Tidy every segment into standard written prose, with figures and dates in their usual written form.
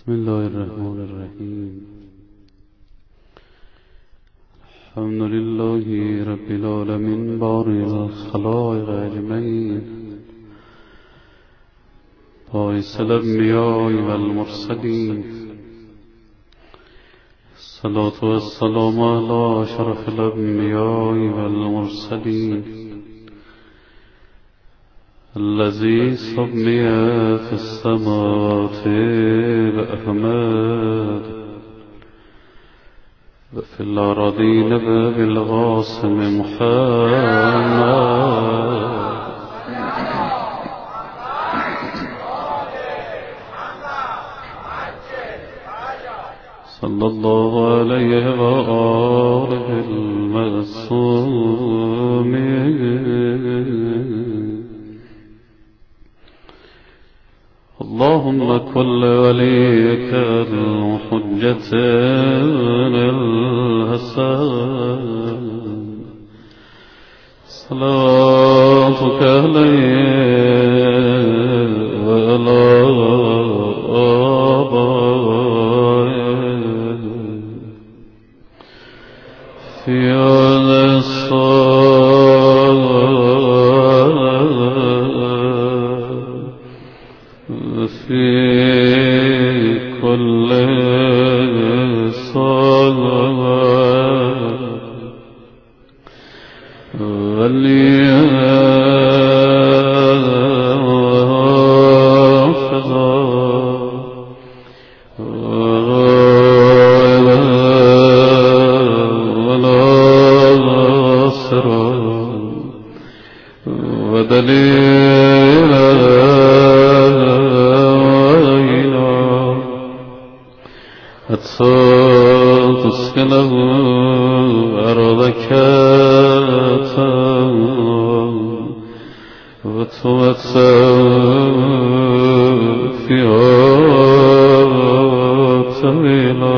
بسم الله الرحمن الرحیم. الحمد لله رب العالمین باری الخلائق اجمعین، باعث الانبیاء والمرسلین، الصلاة والسلام علی اشرف الانبیاء والمرسلین، الذي سمي في السماوات بأحمد وفي الأراضين بالقاسم محمد. صلى الله عليه وآله المعصومين. اللهم كل وليك الحجة الحسن، صلاتك عليه وعلى آبائه في هذا في كل صلاة وليحفظا ولا سرا ودليلا حتى تسكنه أرضك وتمتع فيها طويلا.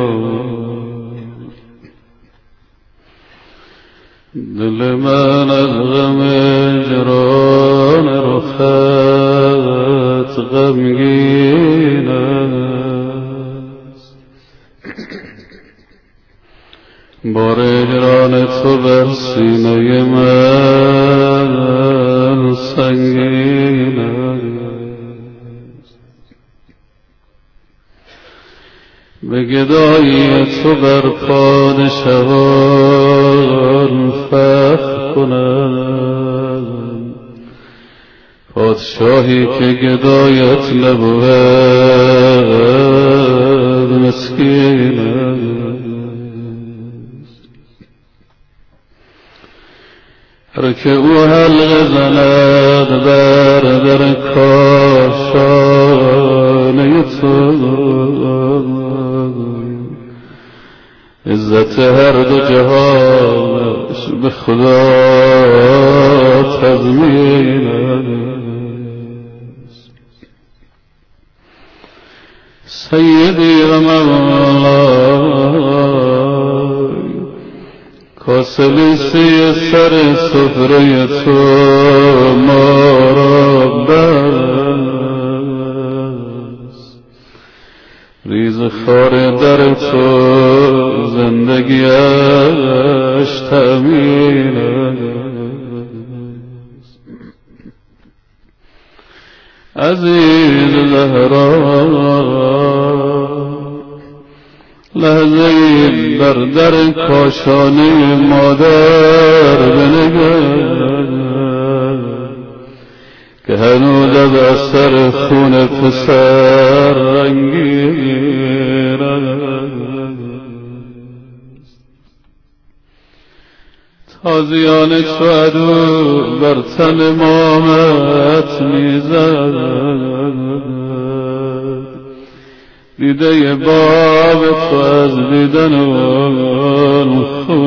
دل من از غم جران رخت غمگین است، بار هجران تو بر سینه من سنگین است، به گدایی تو بر پادشاهان فخر کنم، پادشاهی که گدایت نبود مسکین است. هر که او حلقه زند بر در کاشانه تو، عزت هر دو جهانش به خدا تضمین است. سیدی و مولای، کاسلیسی سر سفره تو ما را بست، ریز خار در تو زندگیش تأمین است. عزیز زهرا، لحظه‌ای بر در کاشانه مادر بنگر که هنوز از اثر خون پسر رنگین است. تازیان چو عدو بر تن مامت میزد، دیده باب تو از دیدن آن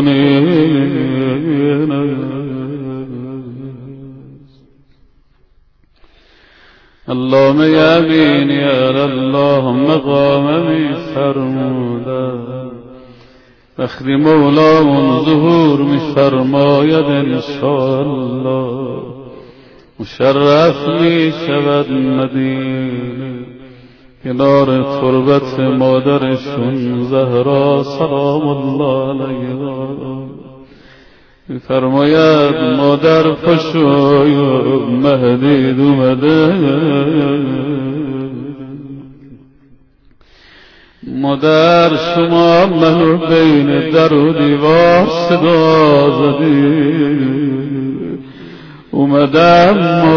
خونین است. اللهم یمینی الله مقام می فرمودن، وقتی مولامون ظهور می فرماید انشاءالله مشرف می شود مدینه، کنار تربت مادرشون زهرا سلام الله علیها فرماید مادر پشوی مهدی اومده. مادر شما منو بین در و دیوار صدا زدی، اومدم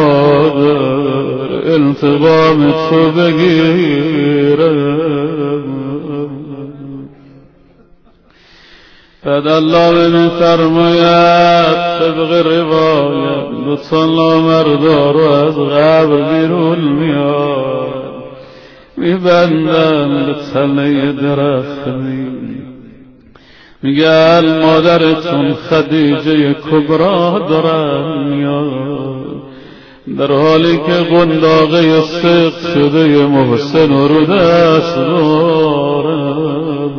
مادر انتقام تو بگیرم. بعد الله می‌فرماید طبق روایت دو تا نامردا رو از قبر بیرون میاد، میبندن به تله درخت، میگن مادرتون خدیجه کبرا دارن میاد، در حالی که قنداقه سقط شده محسن رو دست دارن.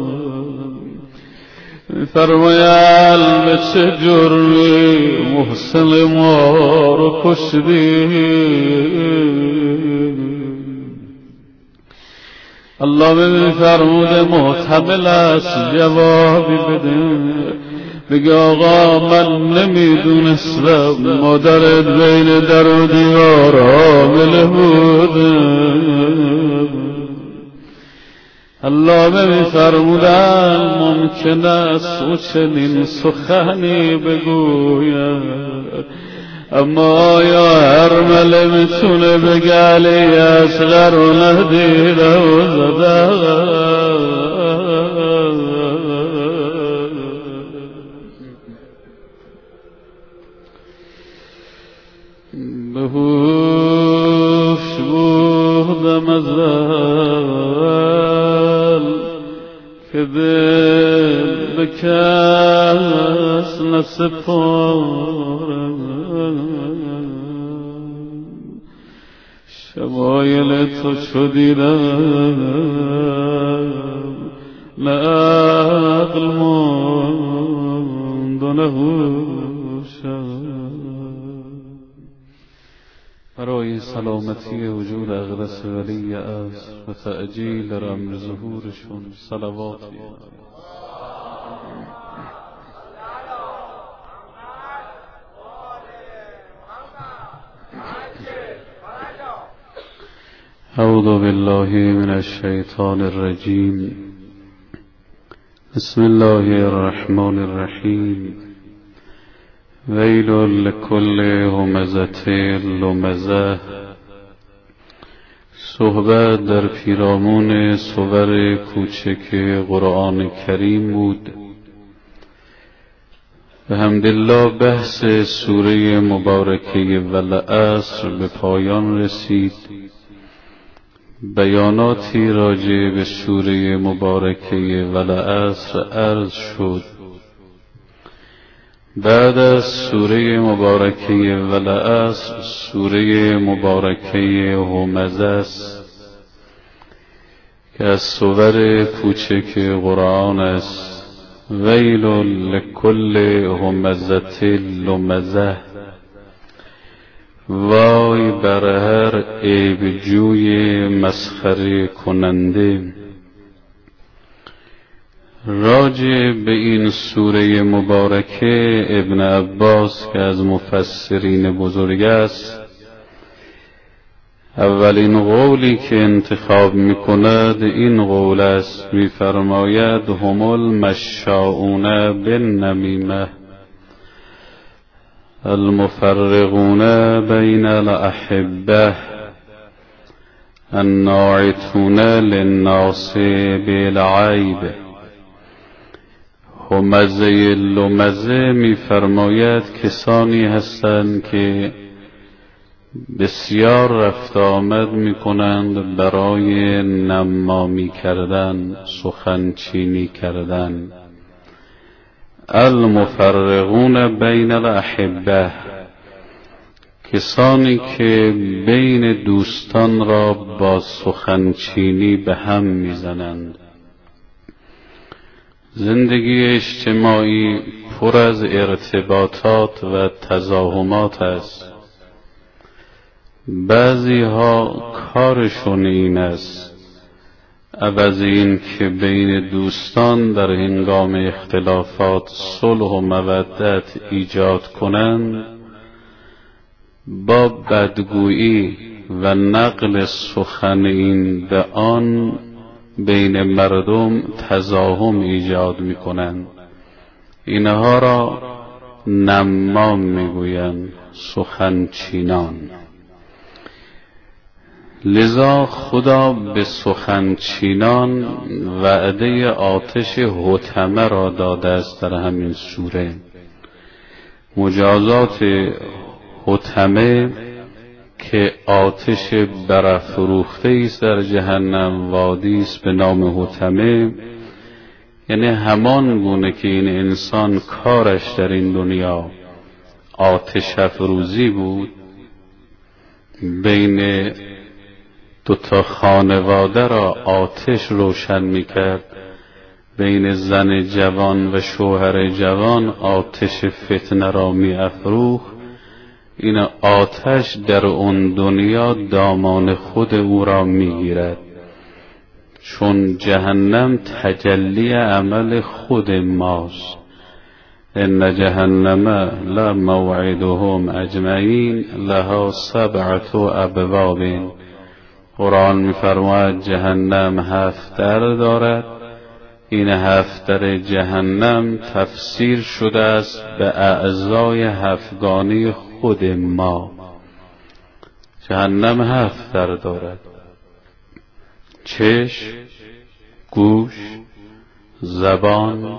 فرمایل به چه جرمی محسن ما رو کشدی؟ الله میفرموده محتملش جوابی بده، بگه آقا من نمیدونستم مادرت بین در و دیوار حامله بوده. الله میفرمودن ممکن است او چنین سخنی بگوید، اما آیا ارمله میتونه بگه علی اصغر رو ندیده و زده؟ بهوش بودم ازل که دل به کس نسپارم، شمایل تو چو دیدم نه عقل ماند و نه هوشم. برای سلامتی وجود اقدس ولی است و تعجیل رمز ظهورشون صلواتی. اعوذ بالله من الشیطان الرجیم. بسم الله الرحمن الرحیم. ویل لکل همزة لمزة. صحبت در پیرامون صور کوچک قرآن کریم بود. بحمدالله بحث سوره مبارکه والعصر به پایان رسید. بیاناتی راجع به سوره مبارکه والعصر عرض شد. بعد از سوره مبارکه والعصر سوره مبارکه همزه است که از صور کوچک قرآن است. ویل لکل همزة لمزة. وای بر هر عیبجوی مسخره کننده. راجع به این سوره مبارکه ابن عباس که از مفسرین بزرگ است اولین قولی که انتخاب میکند این قول است، میفرماید هم المشاؤون بالنمیمه المفرقون بین الاحبه الناعتون للناس بالعیب. همزه لمزه میفرماید کسانی هستند که بسیار رفت آمد میکنند برای نمامی کردن، سخنچینی کردن. المفرقون بین الاحبه، کسانی که بین دوستان را با سخنچینی به هم میزنند. زندگی اجتماعی پر از ارتباطات و تزاحمات است. بعضی ها کارشون این است عوض این که بین دوستان در هنگام اختلافات صلح و مودت ایجاد کنند، با بدگویی و نقل سخن این به آن بین مردم تزاحم ایجاد می‌کنند. اینها را نمام میگویند، سخنچینان. لذا خدا به سخنچینان وعده آتش حطمه را داده است در همین سوره. مجازات حطمه که آتش برافروخته است در جهنم، وادی است به نام حطمه، یعنی همان گونه که این انسان کارش در این دنیا آتش افروزی بود، بین دوتا خانواده را آتش روشن میکرد، بین زن جوان و شوهر جوان آتش فتنه را میافروخت، این آتش در اون دنیا دامان خود او را میگیرد، چون جهنم تجلی عمل خود ماست. ان جهنم لموعدهم اجمعین لها 7 ابواب. قرآن می‌فرماید جهنم 7 در دارد. این 7 در جهنم تفسیر شده است به اعضای 7گانه خود ما. جهنم 7 در دارد: چشم، گوش، زبان،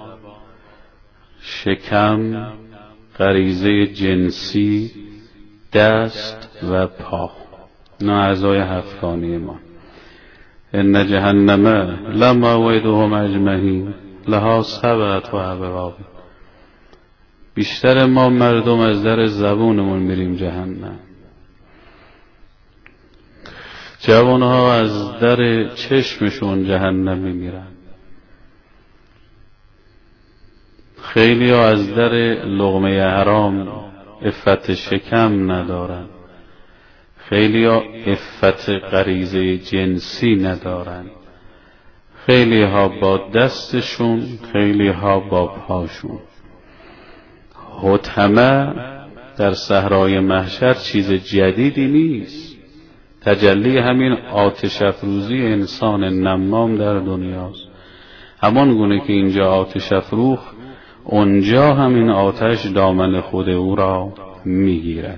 شکم، غریزه جنسی، دست و پا. اینا اعضای 7گانه ما. ان جهنم لموعدهم اجمعین لها 7 ابواب. بیشتر ما مردم از در زبونمون میریم جهنم. جوانها از در چشمشون جهنم میرن. خیلی ها از در لقمه حرام عفت شکم ندارن. خیلی ها عفت غریزه جنسی ندارن. خیلی ها با دستشون، خیلی ها با پاشون. حطمه در صحرای محشر چیز جدیدی نیست، تجلی همین آتش افروزی انسان نمام در دنیاست. همان گونه که اینجا آتش افروخ، اونجا همین آتش دامن خود او را میگیرد.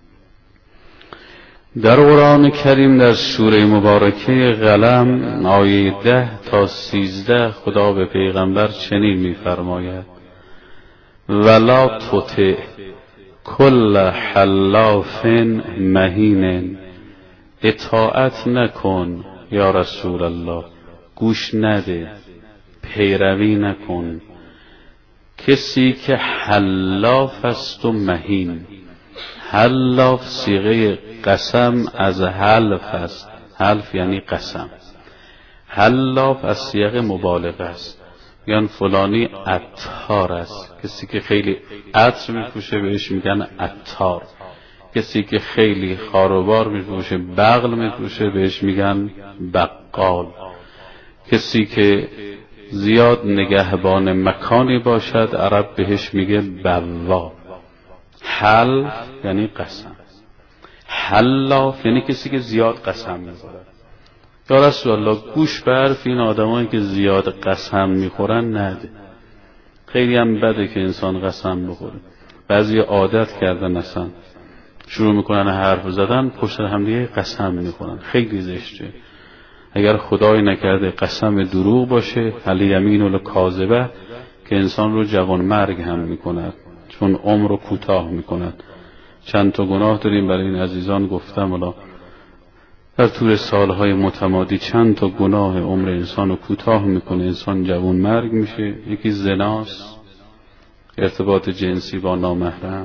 در قرآن کریم در سوره مبارکه قلم آیه 10 تا 13 خدا به پیغمبر چنین می‌فرماید: ولا تطع کل حلاف مهین. اطاعت نکن یا رسول الله، گوش نده، پیروی نکن کسی که حلاف است و مهین. حلاف صیغه قسم از حلف است. حلف یعنی قسم. حلاف از صیغه مبالغه است، یعنی فلانی عطار است. کسی که خیلی عطر میپوشه بهش میگن عطار. کسی که خیلی خاروبار میپوشه، بغل میپوشه، بهش میگن بقال. کسی که زیاد نگهبان مکانی باشد، عرب بهش میگه بواب. حلف یعنی قسم. حلاف یعنی کسی که زیاد قسم میخورد. یا رسول الله، گوش به حرف این آدمایی که زیاد قسم میخورن نده. خیلی هم بده که انسان قسم بخوره. بعضی عادت کردن اصلا شروع میکنن حرف زدن، پشت هم دیگه قسم میخورن. خیلی زشته. اگر خدای نکرده قسم دروغ باشه، هل یمین الکاذبه، که انسان رو جوان مرگ هم میکند، چون عمر رو کوتاه میکند. چند تا گناه داریم، برای این عزیزان گفتم حالا در طول سالهای متمادی چند تا گناه عمر انسان رو کوتاه میکنه، انسان جوان مرگ میشه. یکی زناست، ارتباط جنسی با نامحرم،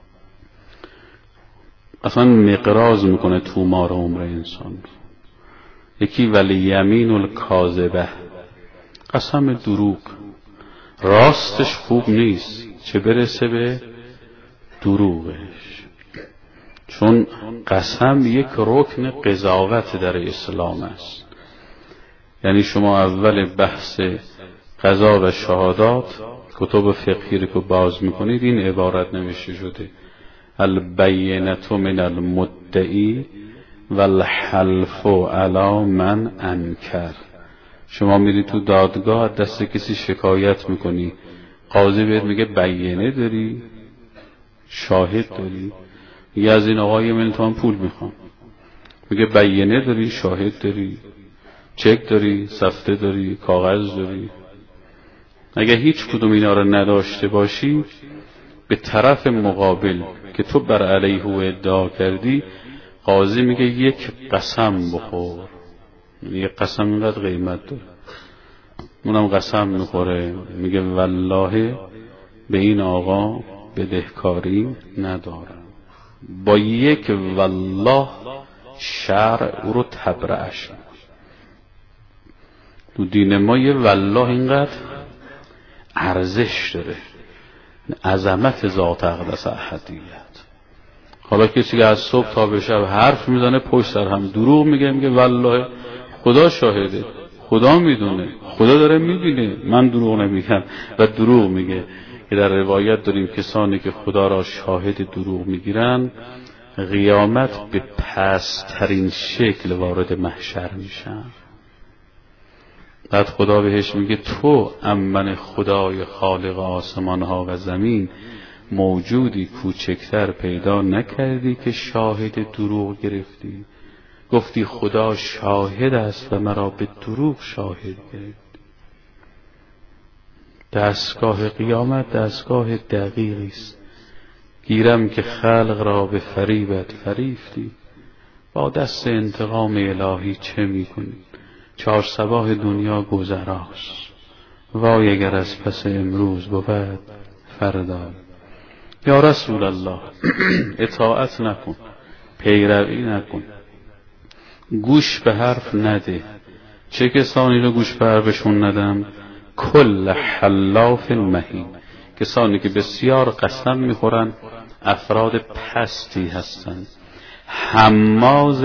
اصلا مقراض میکنه تومار عمر انسان. یکی ولی یمین الکاذبه، قسم دروغ. راستش خوب نیست، چه برسه به دروغش. چون قسم یک رکن قضاوت در اسلام است. یعنی شما اول بحث قضا و شهادات کتب فقهی رو که باز میکنید این عبارت نوشته شده البینة من المدعی والحلف علی من انکر. شما میری تو دادگاه دست کسی شکایت میکنی، قاضی بهت میگه بینه داری، شاهد داری؟ یه از این آقای من تومن پول میخوام، میگه بینه داری، شاهد داری، چک داری، سفته داری، کاغذ داری؟ اگه هیچ کدوم اینا رو نداشته باشی، به طرف مقابل که تو بر علیه او ادعا کردی قاضی میگه یک قسم بخور. یک قسم اینقدر قیمت داره. اونم قسم میخوره، میگه والله به این آقا بدهکاری ندارم. با یک والله شرع او رو تبرئش. تو دین ما یه والله اینقدر ارزش داره، عظمت ذات اقدس احدیت. حالا کسی که از صبح تا به شب حرف میزنه پشت سر هم دروغ میگه والله خدا شاهده، خدا میدونه، خدا داره میبینه، من دروغ نمیگم و دروغ میگه. که در روایت داریم کسانی که خدا را شاهد دروغ میگیرن قیامت به پست‌ترین شکل وارد محشر میشن. بعد خدا بهش میگه تو امن خدای خالق آسمان ها و زمین موجودی کوچکتر پیدا نکردی که شاهد دروغ گرفتی؟ گفتی خدا شاهد است و مرا به دروغ شاهد گرفت. دستگاه قیامت دستگاه دقیقی است. گیرم که خلق را به فریبت فریفتی، با دست انتقام الهی چه میکنی؟ چهار صباح دنیا گذراست، وای اگر از پس امروز بود فردا. یا رسول الله اطاعت نکن، پیروی نکن، گوش به حرف نده. چه کسانی رو گوش به حرفشون ندم؟ کل حلاف مهین، کسانی که بسیار قسم میخورن، افراد پستی هستند. حماز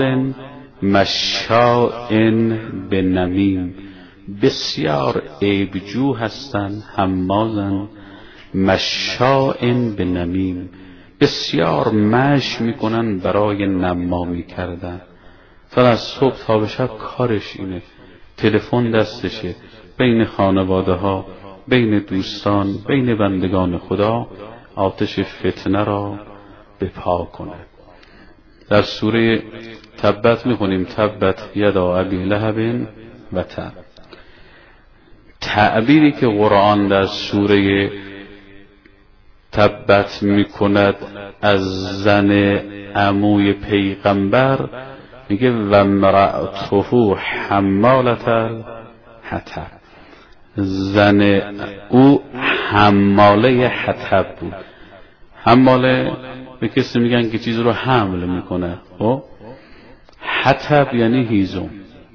مشاء به نمیم، بسیار عیبجو هستند. حمازن مشاء به نمیم، بسیار مش میکنن برای نمامی کردن. تا از صبح تا به شب کارش اینه، تلفن دستشه، بین خانواده ها، بین دوستان، بین بندگان خدا آتش فتنه را بپا کنه. در سوره تبت میخونیم تبت یدا ابی لهب و تب. تعبیری که قرآن در سوره تبت میکند از زن عموی پیغمبر، میگه و امرأته حمالة الحطب. زن او حماله حطب بود. حماله به کسی میگن که چیز رو حمل میکنه. حطب یعنی هیزم.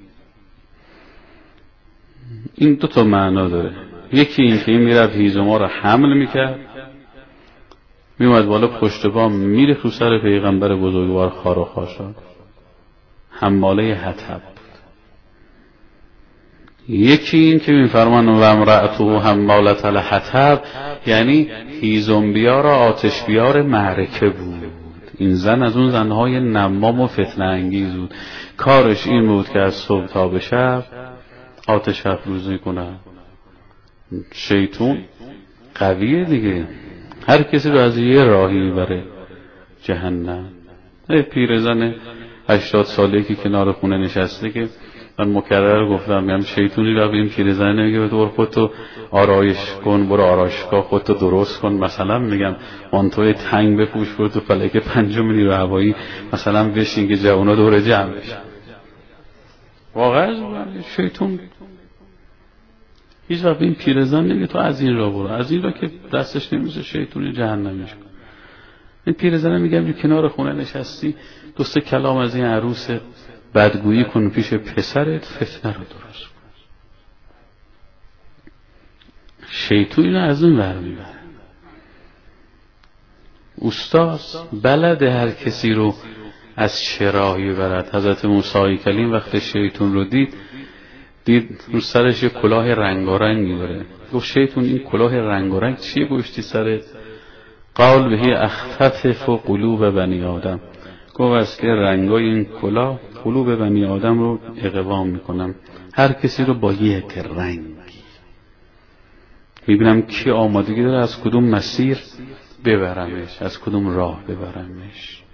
این دو تا معنا داره. یکی این که این میرفت هیزما رو حمل میکرد، میومد بالا پشت بام میره تو سر پیغمبر بزرگوار خار و خاشاک، حماله حطب. یکی این که میفرمان و امرأته حمالة الحطب، یعنی هیزمبیا را آتش بیار معرکه بود. این زن از اون زنهای نمام و فتنه انگیز بود، کارش این بود که از صبح تا به شب آتش افروزی کنه. شیطون قویه دیگه، هر کسی رو از یه راهی میبره جهنم. پیرزن 80 ساله که کنار خونه نشسته که من مکرر گفتم میگم شیطونی رو این پیرزن نمیگه تو خودتو آرایش کن، برو آرایشگاه خودتو درست کن، مثلا میگم مانتوی تنگ بپوش، برو تو فلک پنجم نیرو هوایی مثلا بشین که جوونا دور جمع بشن. واقعا شیطون هیچ وقت این پیرزن نمیگه تو از این را برو، از این را که دستش نمیشه شیطونی جهنمیش کن. این پیرزن میگم کنار خونه نشستی دو سه کلام از این عروس بدگویی کن پیش پسرت، فتنه رو درست کن. شیطون اینو از اون ور میبره. استاد بلد هر کسی رو از چه راهی برد. حضرت موسی کلیم وقت شیطون رو دید دید رو سرش یه کلاه رنگارنگی داره. گفت شیطون این کلاه رنگارنگ چیه گوشتی سرت؟ قال بهی اختطف قلوب بنی آدم. گفت از که رنگای این کلاه قلوب بنی آدم رو اقوام میکنم، هر کسی رو با یک رنگ میبینم کی آمادگی داره از کدوم مسیر ببرمش، از کدوم راه ببرمش.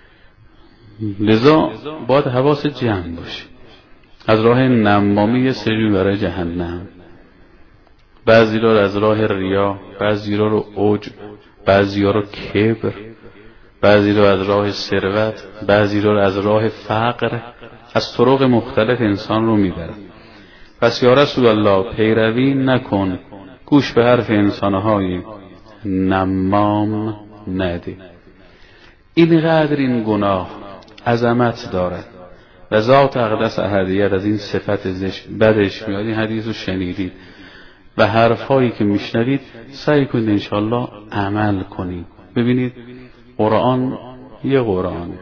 لذا باید حواس جمع باشه. از راه نمامی یه سری برای جهنم، بعضی رو از راه ریا، بعضی رو عجب، بعضی رو کبر، بعضی رو از راه ثروت، بعضی رو از راه فقر، از طرق مختلف انسان رو میبره. پس یا رسول الله پیروی نکن، گوش به حرف انسانهای نمام نده. اینقدر این گناه عظمت دارد و ذات اقدس احدیت از این صفت بدش میاد. این حدیث رو شنیدید و حرفایی که میشنوید سعی کنید انشاءالله عمل کنید. ببینید قرآن یه قرآنه،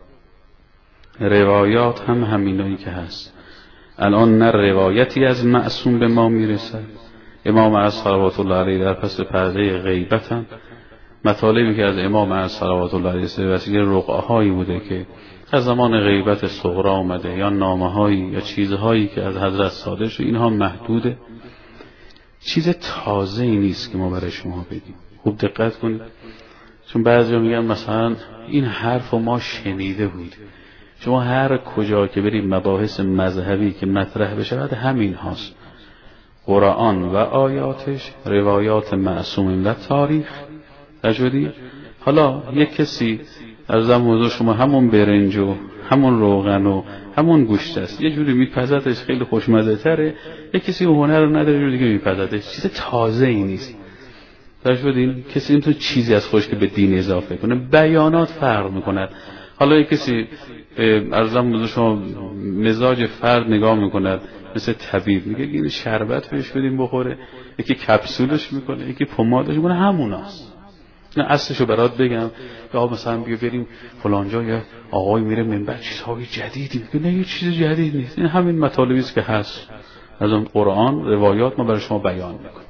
روایات هم همینایی که هست. الان نه روایتی از معصوم به ما میرسد، امام علیه صلوات الله علیه در پس پرده غیبت هم مطالبی که از امام علیه صلوات الله علیه وسیله رقعهایی بوده که از زمان غیبت صغرا آمده، یا نامه‌هایی یا چیزهایی که از حضرت صادر شده، اینها محدوده، چیز تازه‌ای نیست که ما برای شما بگیم. خوب دقت کنید، چون بعضیا میگن مثلا این حرف رو ما شنیده بود. شما هر کجا که برید مباحث مذهبی که مطرح بشه همین هاست، قرآن و آیاتش، روایات معصوم و تاریخ تجدید. حالا یک کسی از موضوع شما همون برنج و همون روغن و همون گوشت است، یه جوری میپزدش خیلی خوشمزه تره، یک کسی هنر رو نداره جوری دیگه میپزدش، چیز تازه ای نیست. تجدید کسی این تو چیزی از خودش که به دین اضافه کنه، بیانات فرق میکنه. حالا یک کسی از موضوع شما مزاج فرد نگاه میکنه، مثل طبیب میگه این شربت بهش بدیم بخوره، یکی کپسولش میکنه، یکی پمادش میکنه، هموناست. نه اصلشو برات بگم، یا مثلا بیا بریم فلانجا یا آقای میره منبر چیزهای جدیدی میگه، نه یه چیز جدید نیست، این همین مطالبی است که هست از اون قرآن روایات ما برای شما بیان میکنه.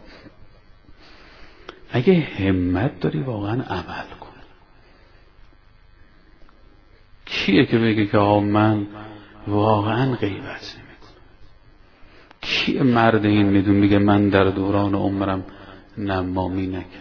اگه همت داری واقعا عمل کن. کیه که بگه که من واقعا غیبت نمیکنم؟ کیه مرد این میدون میگه من در دوران عمرم نمامی نکردم؟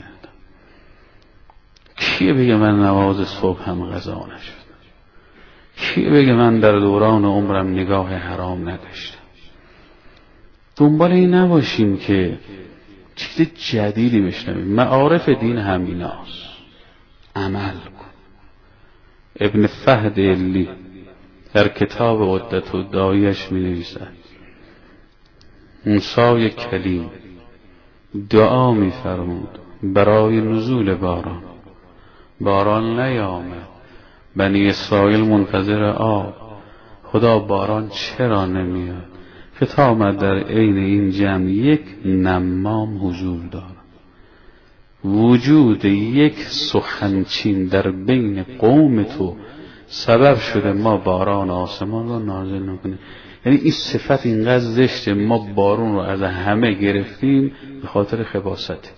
کیه بگه من نماز صبح هم قضا نشد؟ کیه بگه من در دوران عمرم نگاه حرام نداشتم؟ دنبال این نباشیم که چیز جدیدی بشنویم. معارف دین همیناست، عمل کن. ابن فهد علی در کتاب عدت الداعیش می نویسد موسی کلیم دعا می فرمود برای نزول باران، باران نیامد، بنی اسرائیل منتظر آب، خدا باران چرا نمیاد؟ فتا آمد در عین این جمع یک نمام حضور دارد. وجود یک سخنچین در بین قوم تو سبب شده ما باران آسمان رو نازل نکنیم. یعنی این صفت اینقدر زشته، ما بارون رو از همه گرفتیم به خاطر خباثت.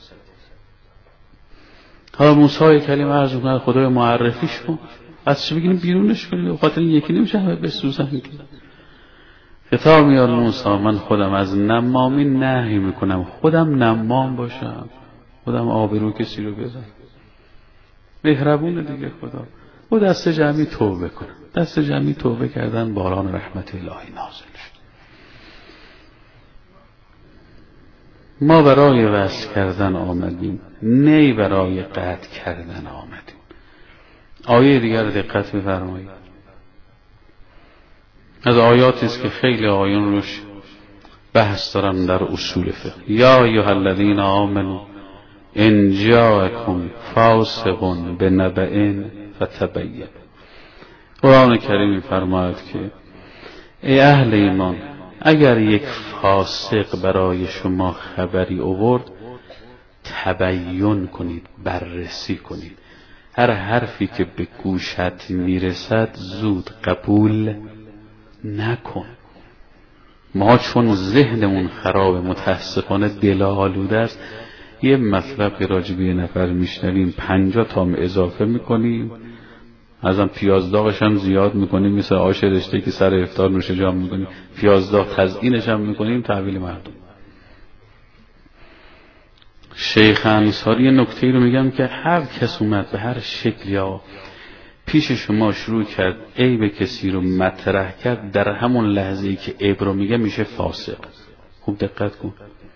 حالا موسی کلیم عرض می‌کنه خدای معرفیش کن، از چه بگیم بیرونش کنیم؟ به خاطر یکی نمیشه همه بسوزن. خطاب میاد موسی من خودم از نمامی نهی میکنم، خودم نمام باشم، خودم آبرو کسی رو بزن. مهربونه دیگه خدا. و دست جمعی توبه کنم. دست جمعی توبه کردن باران رحمت الهی نازل شد. ما برای وصل کردن آمدیم، نه برای قطع کردن آمدیم. آیه دیگر دقت بفرمایید. از آیاتی است که خیلی آیون روش بحث دارم در اصول فقه. یا ایها الذین آمنوا ان جاءکم فاسق بنبأ فتبین. قرآن کریم می‌فرماید که ای اهل ایمان، اگر یک فاسق برای شما خبری آورد تبیین کنید، بررسی کنید. هر حرفی که به گوشت میرسد زود قبول نکن. ما چون ذهنمون خرابه، متاسفانه دل آلوده است، یه مطلب که راجع به یه نفر میشنویم 50 تا اضافه میکنیم، ازم پیاز داغش هم زیاد میکنیم، مثل آش رشته که سر افطار نوش جان میکنیم، پیاز داغ تزیینش هم میکنیم، تحویل مردم. شیخ انصاری یه نکته رو میگم که هر کس اومد به هر شکلی ها پیش شما شروع کرد عیب کسی رو مطرح کرد، در همون لحظه‌ای که عیب رو میگه میشه فاسق. خوب دقت کن.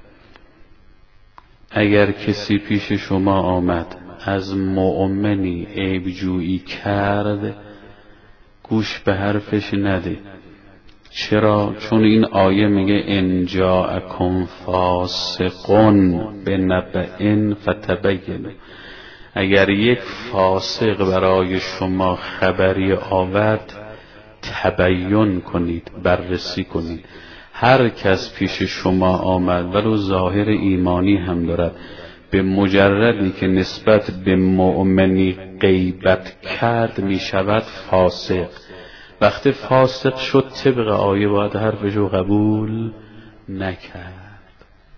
اگر کسی پیش شما آمد از مؤمنی عیب جویی کرد، گوش به حرفش نده. چرا؟ چون این آیه میگه ان جاءکم فاسقون بنبأ فتبینوا. اگر یک فاسق برای شما خبری آورد، تبیین کنید، بررسی کنید. هر کس پیش شما آمد ولو ظاهر ایمانی هم دارد، به مجردی که نسبت به مؤمنی غیبت کرد می شود فاسق. وقتی فاسق شد طبق آیه باید حرفشو قبول نکرد.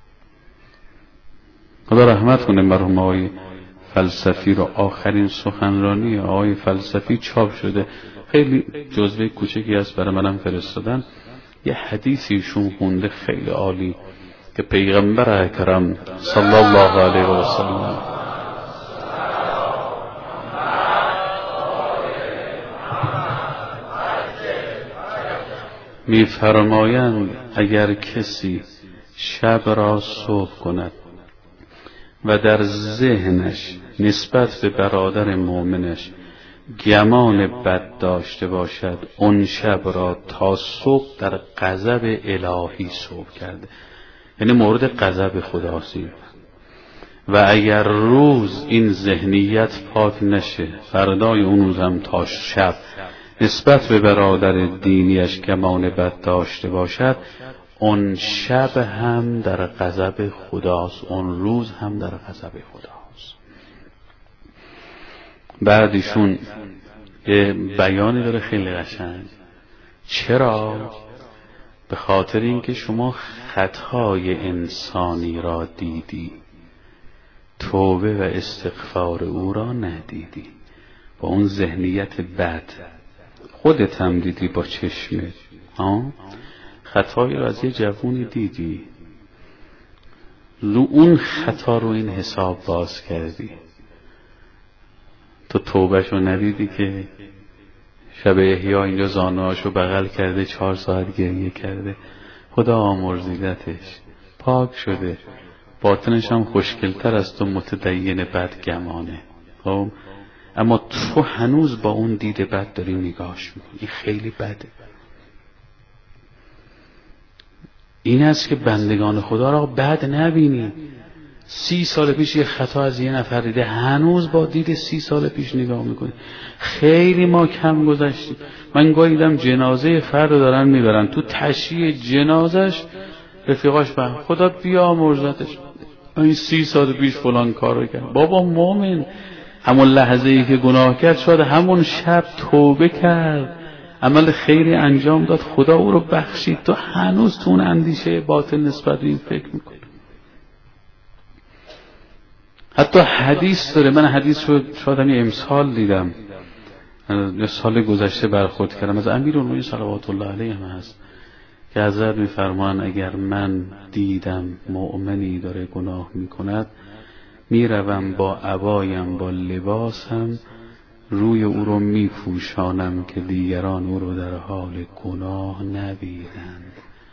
خدا رحمت کنه مرحوم آقای فلسفی رو. آخرین سخنرانی آقای فلسفی چاپ شده، خیلی جزوه کوچکی است، برای منم فرستادن. یه حدیثیشون خونده خیلی عالی که پیغمبر اکرم صلی الله علیه و سلم می‌فرمایند اگر کسی شب را صبح کند و در ذهنش نسبت به برادر مؤمنش گمان بد داشته باشد، اون شب را تا صبح در غضب الهی صبح کرده، یعنی مورد غضب خداست. و اگر روز این ذهنیت پاک نشه، فردای اون روز هم تا شب نسبت به برادر دینیش گمان بد داشته باشد، اون شب هم در غضب خداست، اون روز هم در غضب خداست. بعدشون یه بیانی داره خیلی قشنگ. چرا؟ به خاطر اینکه شما خطای انسانی را دیدی، توبه و استغفار او را ندیدی، با اون ذهنیت بد خودت هم دیدی با چشمت. خطایی را از یه جوونی دیدی، رو اون خطا رو این حساب باز کردی، تو توبهش رو ندیدی که شب احیا اینجا زانوهاشو بغل کرده 4 ساعت گریه کرده، خدا آمرزیدتش، پاک شده، باطنش هم خوشگلتر از تو متدین بدگمانه. خب اما تو هنوز با اون دید بد داری نگاهش میکنی، این خیلی بده. این است که بندگان خدا را بد نبینی. 30 سال پیش یه خطا از یه نفر دیده، هنوز با دید 30 سال پیش نگاه میکنی. خیلی ما کم گذشتیم. من گاهی دیدم جنازه فرد دارن میبرن، تو تشییع جنازش رفیقاش به خدا بیامرزتش، این 30 سال پیش فلان کارو کرد. بابا مومن همون لحظه ای که گناه کرد شاید همون شب توبه کرد، عمل خیری انجام داد، خدا او رو بخشید، تو هنوز تو اون اندیشه باطل نسبت به این فکر میکنی. حتی حدیث داره، من حدیث رو شاید همین امسال دیدم، یه سال گذشته برخورد کردم، از امیرالمومنین صلوات الله علیه هم هست که حضرت میفرمان اگر من دیدم مؤمنی داره گناه میکند، میروم با عبایم با لباسم روی او رو میپوشانم که دیگران او رو در حال گناه نبینند.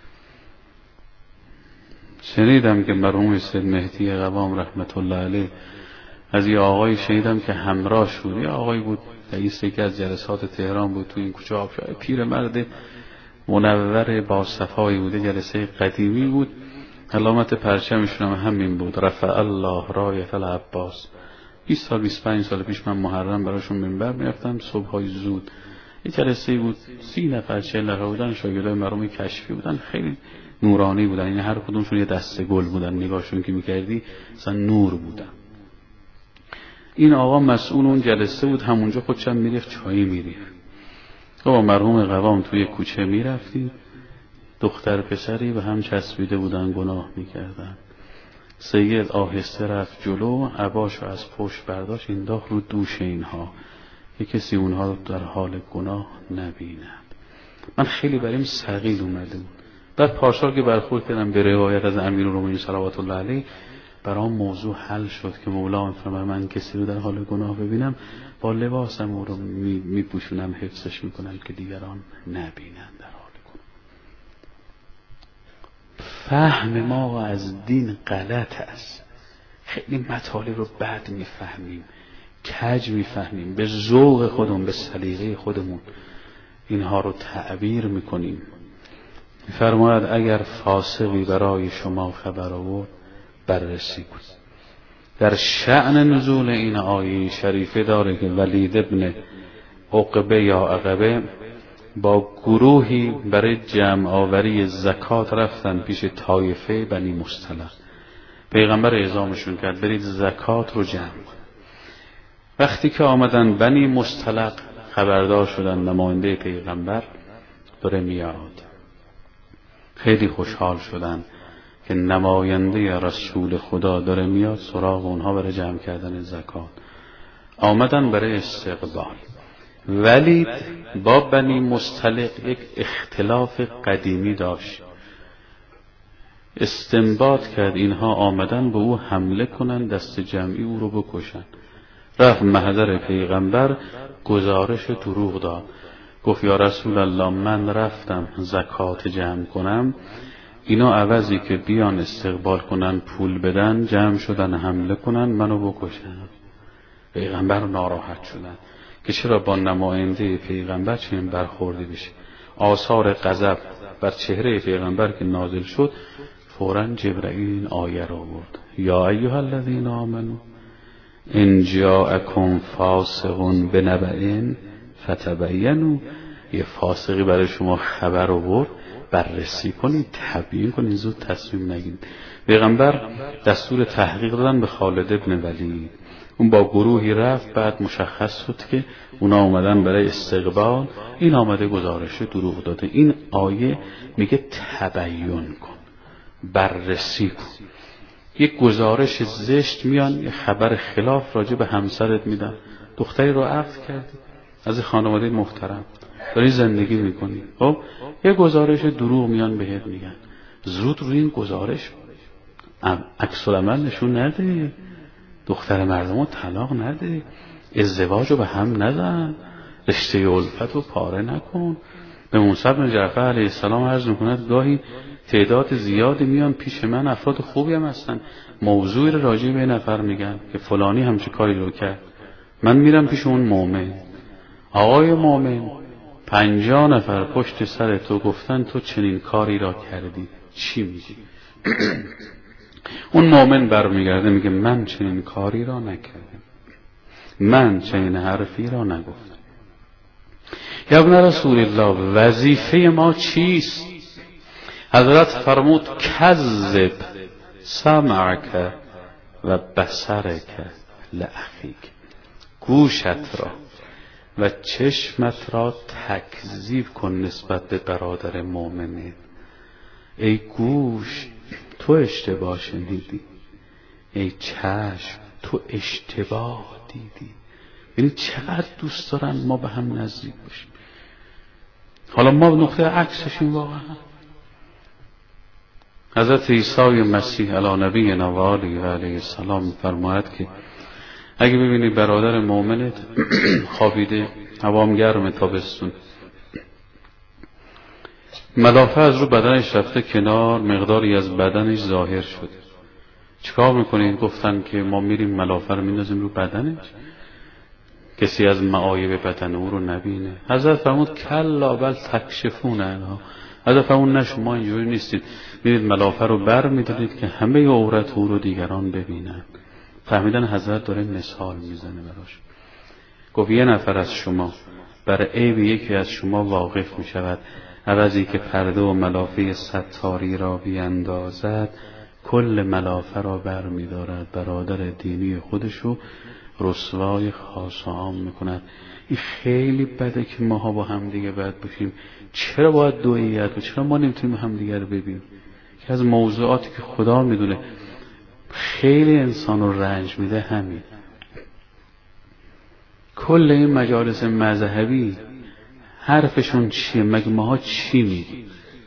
شنیدم که مرحوم سید مهدی قوام رحمت الله علیه از یه آقای شنیدم که همراهش بود، یه آقای بود رئیس یکی از جلسات تهران بود، تو این کوچه آبشار، پیرمرد منور با صفایی بوده، جلسه قدیمی بود، علامت پرچمشون هم همین بود، رفع الله رایة العباس. 20 سال 25 سال پیش من محرم براشون منبر میرفتم صبحای زود، یه جلسه بود 30 نفر 40 نفر بودن، شاگردای مرحوم کشفی بودن، خیلی نورانی بودن، یعنی هر کدومشون یه دسته گل بودن، نگاهشون که میکردی مثلا نور بودن. این آقا مسئول اون جلسه بود، همونجا خودشم میریخت چایی میریخت. آقا مرحوم قوام توی کوچه میرفتیم، دختر پسری به هم چسبیده بودن، گناه میکردن. سید آهسته رفت جلو، عباشو از پشت برداشت انداخت رو دوش اینها که کسی اونها رو در حال گناه نبیند. من خیلی بریم ثقیل اومده بود. بعد پارسال که برخورد کردم به روایت از امیرالمومنین صلوات الله علیه، برام موضوع حل شد که مولا میفرماید من کسی رو در حال گناه ببینم با لباسم او رو میپوشونم، حفظش میکنم که دیگران نبینند در حال گناه. فهم ما از دین غلط است. خیلی مطالب رو بد میفهمیم، کج میفهمیم، به ذوق خودمون، به سلیقه خودمون اینها رو تعبیر میکنیم. میفرماید اگر فاسقی برای شما خبر آورد بررسی کنید. در شأن نزول این آیه شریفه داره که ولید ابن عقبه یا عقبه با گروهی برای جمع آوری زکات رفتن پیش طایفه بنی مصطلق. پیغمبر اعزامشون کرد برید زکات رو جمع کنید. وقتی که آمدن بنی مصطلق خبردار شدن نماینده پیغمبر داره میاد، خیلی خوشحال شدن که نماینده رسول خدا داره میاد سراغ اونها برای جمع کردن زکات. آمدن برای استقبال. ولی با بنی مصطلق یک اختلاف قدیمی داشت. استنباط کرد اینها آمدن به او حمله کنن، دست جمعی او رو بکشن. رفت محضر پیغمبر گزارش دروغ داد، گفت یا رسول الله من رفتم زکات جمع کنم، اینا عوضی که بیان استقبال کنن پول بدن جمع شدن حمله کنن منو بکشن. پیغمبر ناراحت شدن که چرا با نماینده پیغمبر چنین برخوردی بشه. آثار غضب بر چهره پیغمبر که نازل شد، فوراً جبرئیل این آیه را آورد یا ایها الذین آمنوا ان جاءکم فاسق بنبأ فتبینوا. یه فاسقی برای شما خبر آورد بررسی کنید، تبیین کنید، زود تصمیم نگیرید. پیغمبر دستور تحقیق دادن به خالد ابن ولید. اون با گروهی رفت، بعد مشخص شد که اونا اومدن برای استقبال، این آمده گزارش دروغ داده. این آیه میگه تبیین کن، بررسی کن. یک گزارش زشت میان، یک خبر خلاف راجع به همسرت میدن، دختری رو عقد کردی از خانواده محترم داری زندگی میکنی، خب یک گزارش دروغ میان بهت میگن، زود روی این گزارش عکس العمل نشون نده، دختر مردم رو طلاق نده، ازدواج رو به هم نزن، رشته الفت رو پاره نکن. به موسی بن جعفر علیه السلام عرض میکند گاهی تعداد زیادی میان پیش من، افراد خوبی هم هستن، موضوعی رو راجع به نفر میگن که فلانی همچه کاری رو کرد. من میرم پیش اون مؤمن، آقای مؤمن 50 نفر پشت سر تو گفتن تو چنین کاری را کردی، چی میگی؟ اون مؤمن برمیگرده میگه من چنین کاری را نکردم، من چنین حرفی را نگفتم. یا ابن رسول الله وظیفه ما چیست؟ حضرت فرمود کذب سمعک و بصرک لاخیک. گوشت را و چشمت را تکذیب کن نسبت به برادر مؤمنت. ای گوش تو اشتباه شنیدی، ای چشم تو اشتباه دیدی. یعنی چقدر دوست دارن ما به هم نزدیک باشیم. حالا ما نقطه عکسشیم واقعا. حضرت عیسی مسیح علی نبینا و آله و علیه السلام فرماید که اگه ببینی برادر مؤمنت خوابیده، هوام گرمه تابستون، ملافه از رو بدنش رفته کنار، مقداری از بدنش ظاهر شده، چیکار میکنید؟ گفتن که ما میریم ملافه رو میندازیم رو بدنش، کسی از معایب بدن او رو نبینه. حضرت فرمود کلا بل تکشفون عنها. حضرت فرمود نه شما اینجوری نیستید، میرید ملافه رو بر میدارید که همه عورت او رو دیگران ببینن. فهمیدن حضرت داره مثال میزنه براش. گفت یه نفر از شما برای عیب یکی از شما واقف میشود، عوضی که پرده و ملافه ستاری را بیاندازد کل ملافه را بر میدارد، برادر دینی خودشو رسوای خاص و عام میکند. این خیلی بده که ماها با هم دیگه بد باشیم. چرا باید دوئیت و چرا ما نمیتونیم هم دیگه رو ببینیم؟ که از موضوعاتی که خدا میدونه خیلی انسان رو رنج میده همین. کل این مجالس مذهبی حرفشون چیه؟ مگه ماها چی میگیم؟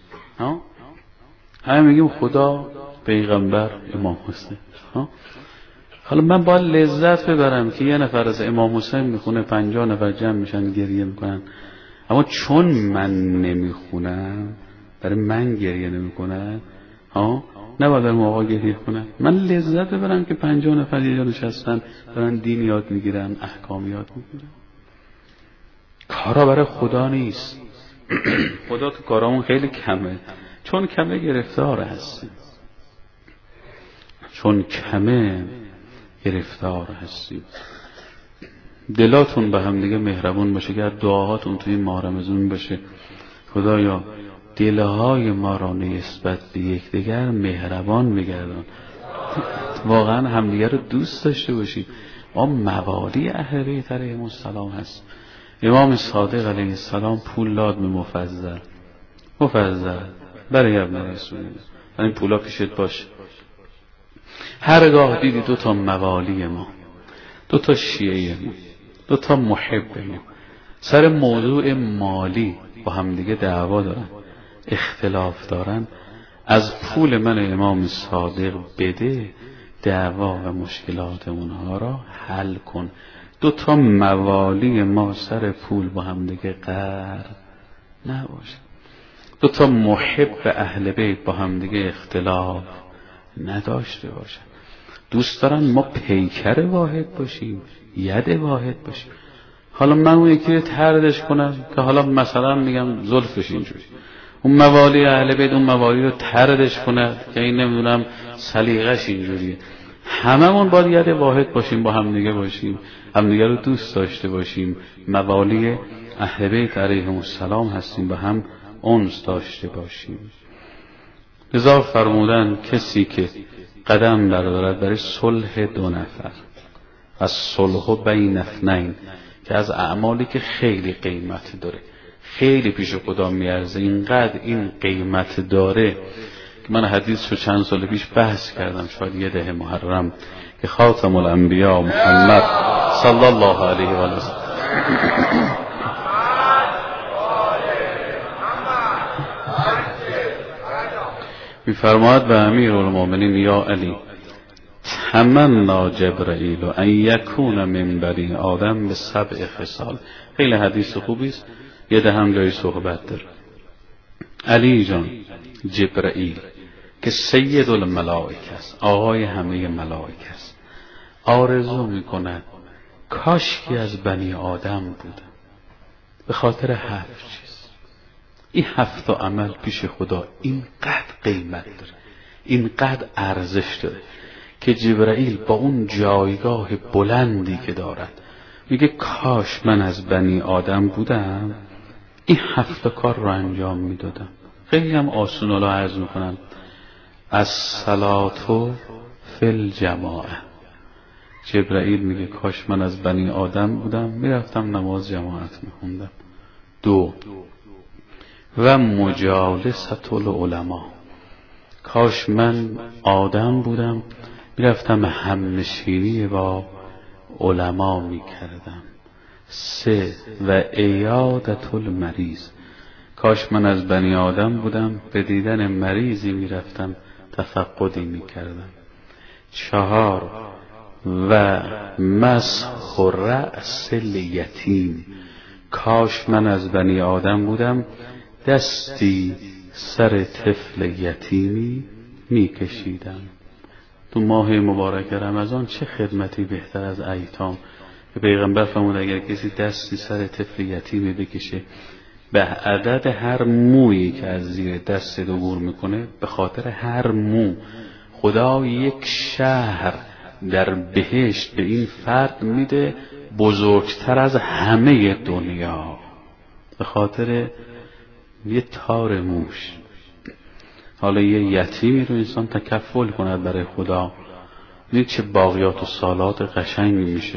همه میگیم خدا، پیغمبر، امام حسین. حالا من باید لذت ببرم که یه نفر از امام حسین میخونه 50 نفر جمع میشن گریه میکنن، اما چون من نمیخونم برای من گریه نمیکنن. نباید برای آقا گریه کنن. من لذت ببرم که 50 نفر یه جا نشستن دارن دین یاد میگیرن، احکام یاد میگیرن. کارا برای خدا نیست. خدا تو کارامون خیلی کمه، چون کمه گرفتار هستیم. چون کمه گرفتار هستیم. دلاتون به هم دیگه مهربون باشه، گر دعاهاتون توی ماه رمضان باشه خدایا دلهای ما را نسبت به یکدیگر مهربان بگردان، واقعا همدیگر رو دوست داشته باشیم. ما موالی اهل بیت علیهم السلام هست. امام صادق علیه السلام پول داد به مفضل برای ابن رسول الله، این پولا پیشت باشه. هرگاه دیدی 2 تا موالی ما، 2 تا شیعه ما، 2 تا محب ما سر موضوع مالی با هم دیگه دعوا دارن، اختلاف دارن، از پول من امام صادق بده، دعوا و مشکلات اونها را حل کن. 2 تا موالی ما سر پول با هم دیگه قهر نباشه. 2 تا محب اهل بیت با هم دیگه اختلاف نداشته باشن. دوست دارن ما پیکر واحد باشیم، ید واحد باشیم. حالا من اون یکی رو طردش کنم که حالا مثلا میگم زلفش اینجوری، اون موالی اهل بیت اون موالی رو طردش کنه که این نمیدونم سلیقش اینجوریه. هممون باید ید واحد باشیم، با هم دیگه باشیم، هم دیگه رو دوست داشته باشیم. موالی اهل بیت علیهم السلام هستیم، با هم انس داشته باشیم. لذا فرمودن کسی که قدم بردارد برای صلح 2 نفر، از صلح بین اثنین، که از اعمالی که خیلی قیمت داره، خیلی پیش خدا میارزه، اینقدر این قیمت داره که من حدیث رو چند سال پیش بحث کردم، شاید 10 محرم، که خاتم الانبیا محمد صلی الله علیه و آله می‌فرماید به امیرالمومنین یا علی تمنا جبرائیل ان یکون من بنی آدم به 7 خصال. خیلی حدیث خوبی است، یه ده هم جای صحبت داره. علی جان جبرائیل که سید الملائکه است، آقای همه ملائکه است، آرزو میکند کاش که از بنی آدم بودم، به خاطر 7 چیز. این 7 عمل پیش خدا اینقدر قیمت داره، اینقدر ارزش داره که جبرائیل با اون جایگاه بلندی که دارد میگه کاش من از بنی آدم بودم، این 7 کار رو انجام میدادم. خیلی هم آسون الان عرض میکنم. از صلاتو فی الجماعه، جبرائیل میگه کاش من از بنی آدم بودم، میرفتم نماز جماعت میخوندم. 2 و مجالست العلماء، کاش من آدم بودم میرفتم همنشینی با علما میکردم. 3 و عیادت المریض، کاش من از بنی آدم بودم به دیدن مریضی میرفتم تفقدی میکردم. 4 و مسح رأس الیتیم، کاش من از بنی آدم بودم دستی سر طفل یتیمی میکشیدم. تو ماه مبارک رمضان چه خدمتی بهتر از ایتام که پیغمبر فرمود اگر کسی دستی سر طفل یتیمی بکشه به عدد هر مویی که از زیر دست عبور میکنه، به خاطر هر مو خدا 1 شهر در بهشت به این فرد میده بزرگتر از همه دنیا، به خاطر یه تار موش. حالا یه یتیمی رو انسان تکفل کند برای خدا، دید چه باقیات و سالات قشنگی میشه.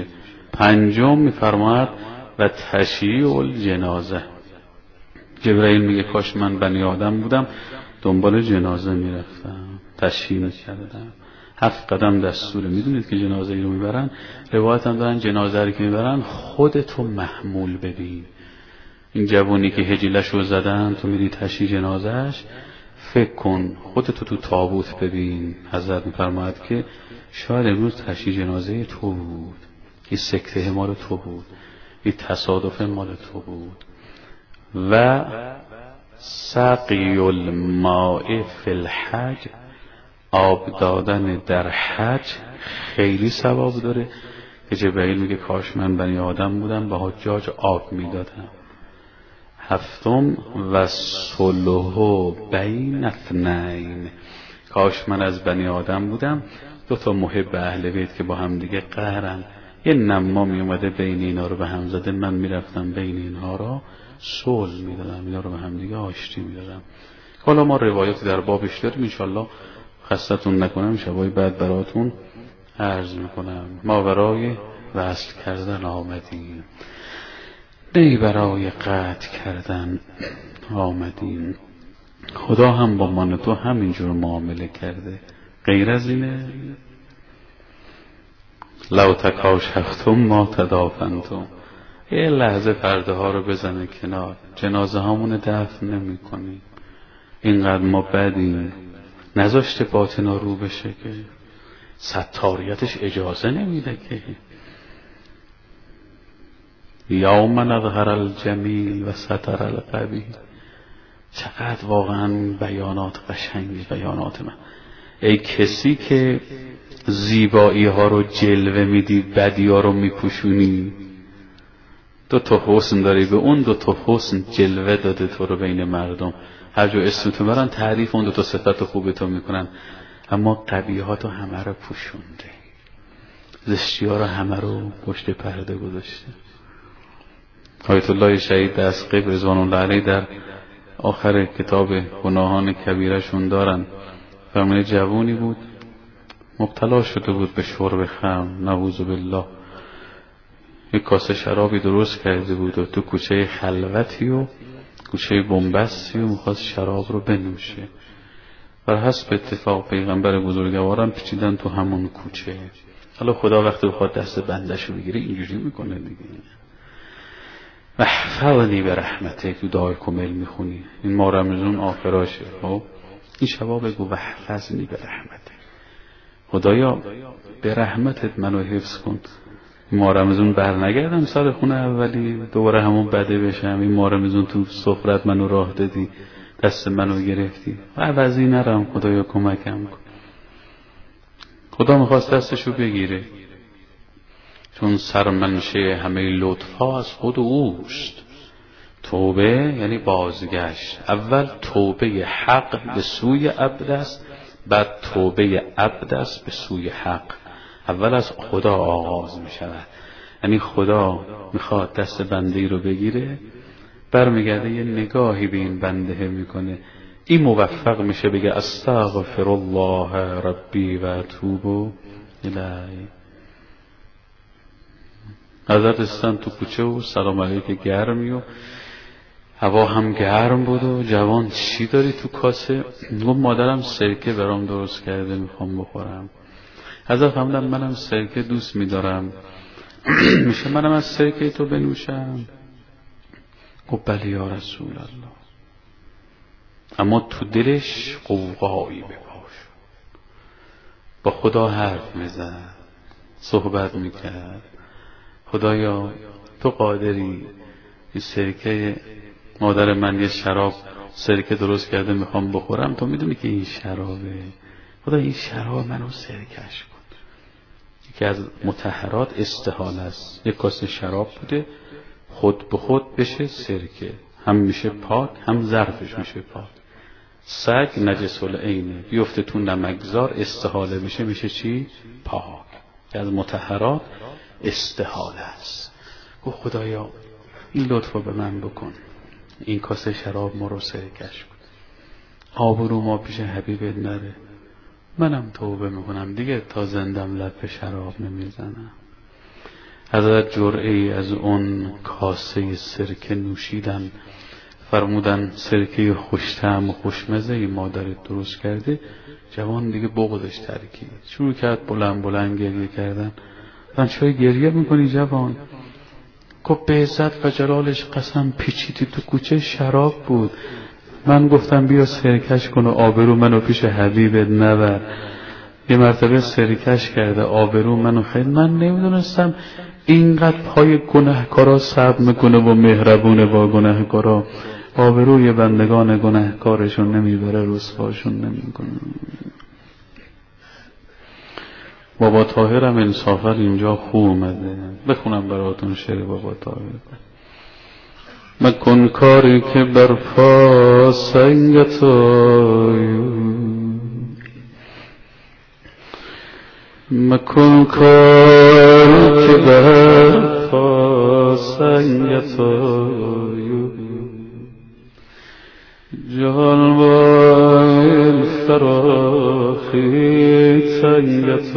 پنجم میفرماید و تشییع الجنازه. جبرئیل میگه کاش من بنی آدم بودم دنبال جنازه میرفتم، تشییع میکردم. 7 قدم دستوره. میدونید که جنازه ای رو میبرن، روایت هم دارن جنازه رو که میبرن خودتو محمول ببین. این جوانی که هجیلش رو زدن تو میری تشییع جنازهش، فکر کن خودتو تو تابوت ببین. حضرت میفرماید که شاید امروز تشییع جنازه تو بود، این سکته مال تو بود، این تصادف مال تو بود. و سقی الماء فی الحج، آب دادن در حج خیلی ثواب داره که جبرئیل میگه کاش من بنی آدم بودم به حجاج آب میدادم. 7 و صلح بین اثنین، کاش من از بنی آدم بودم 2 محب اهل بیت که با هم دیگه قهرن، یه نما می اومده بین اینا رو به هم زده، من میرفتم بین اینها را صلح میدادم، اینا رو به هم دیگه آشتی میدادم. حالا ما روایاتی در بابش داریم، انشالله خستتون نکنم شبای بعد براتون عرض میکنم. ما برای وصل کردن آمدیم، نه برای قطع کردن آمدیم. خدا هم با من تو همینجور معامله کرده، غیر از اینه. لو تکاشفتم ما تدافنتم. یه لحظه پرده ها رو بزنه کنار، جنازه هامون دفن نمی کنی. اینقدر ما بدیم، نذاشته باطنا رو بشه که ستاریتش اجازه نمیده که. یوم نظهر الجمیل و ستر القبیح. چقدر واقعا بیانات قشنگی بیانات من. ای کسی که زیبایی ها رو جلوه میدی، بدی ها رو میپوشونی، 2 حسن داری، به اون 2 حسن جلوه داده تو رو بین مردم. هر جا اسمتو برن تعریف اون 2 صفت خوبتو میکنن، اما قبیحاتو همه رو پوشونده، زشتی ها رو همه رو پشت پرده گذاشته. آیت الله شهید دستقیب رضوان الله علیه در آخر کتاب گناهان کبیرشون دارن، فرمانه جوانی بود مبتلا شده بود به شرب خمر، نعوذ بالله. یک کاسه شرابی درست کرده بود و تو کوچه خلوتی و کوچه بنبستی و میخواست شراب رو بنوشه. بر حسب اتفاق پیغمبر بزرگوارم پیچیدن تو همون کوچه. حالا خدا وقتی بخواد دست بندش رو بگیره اینجوری میکنه دیگه. احفظنی به رحمته، تو دعای کمیل میخونی، این ماه رمضان آخراشه. خب این شبا بگو احفظنی به رحمته، خدایا به رحمتت منو حفظ کن. این ماه رمضان برنگردم سر خونه اولی، دوباره همون بده بشم. این ماه رمضان تو سفرت منو راه دادی، دست منو گرفتی و عوضی نرم، خدایا کمکم کن. خدا میخواست دستشو بگیره، چون سرمنشه همه لطفا از خود اوست. توبه یعنی بازگشت. اول توبه حق به سوی عبد است، بعد توبه عبد است به سوی حق. اول از خدا آغاز می شود، یعنی خدا میخواد دست بنده رو بگیره، برمیگرده یه نگاهی به این بنده میکنه، این موفق میشه بگه استغفر الله ربی و اتوب الیه. حضرت استن تو کوچه و سلام علیک گرمی و هوا هم گرم بود و جوان چی داری تو کاسه؟ گفت مادرم سرکه برام درست کرده میخوام بخورم. حضرت فرمودن منم سرکه دوست میدارم، میشه منم از سرکه تو بنوشم؟ گفت بله یا رسول الله. اما تو دلش قوقایی بپاش، با خدا حرف میزد، صحبت میکرد. خدایا تو قادری، این سرکه مادر من یه شراب سرکه درست کرده میخوام بخورم، تو میدونی که این شرابه، خدا این شراب منو سرکش کن. یکی از مطهرات استحاله است. یک کاسه شراب بوده خود به خود بشه سرکه، هم میشه پاک هم ظرفش میشه پاک. سگ نجس العینه، بیفته تو نمکزار استحاله بشه میشه چی؟ پاک. که از مطهرات استحاله است. گفت خدایا این لطفو به من بکن، این کاسه شراب ما رو سرکش کن، آبرو ما پیش حبیبت نره، منم توبه میکنم دیگه تا زندم لب شراب نمیزنم. حضرت جرعه‌ای از اون کاسه سرکه نوشیدن، فرمودن سرکه خوش‌طعم و خوشمزه‌ای مادرت درست کرده. جوان دیگه بغضش ترکید، شروع کرد بلند بلند گریه کردن. من چرا گریه میکنی جوان؟ گفت به عزت و جلالش قسم پیچیدی تو کوچه شراب بود، من گفتم بیا سرکش کن و آبرو منو پیش حبیبت نبر. یه مرتبه سرکش کرده، آبرو منو خیلی، من نمیدونستم اینقدر پای گناهکارا صبر میکنه و مهربونه با گناهکارا، آبروی بندگان گناهکارشون نمیبره، رسواشون نمیکنه. بابا طاهرم انصافا اینجا خوب اومده، بخونم براتون شعر بابا طاهر. مکن کاری که بر پا سنگت مکن کاری که بر پا سنگت جهان باید فراخی سنگت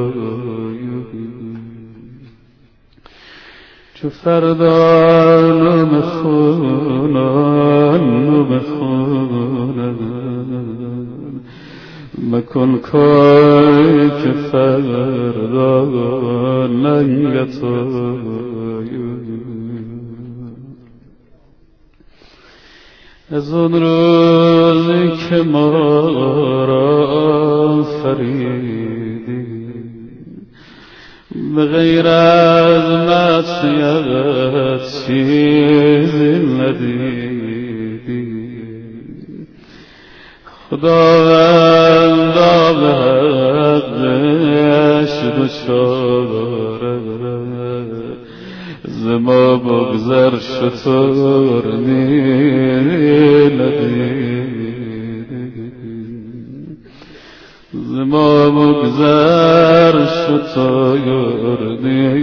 چو فردان مخونان مکن کاری که فردان لنگت از اون روزی که ما را فریدی به غیر از معصیت چیزی ندیدی. خداوندا به حقش دچاره ز ما بگذر شطور ز ما بگذر شطور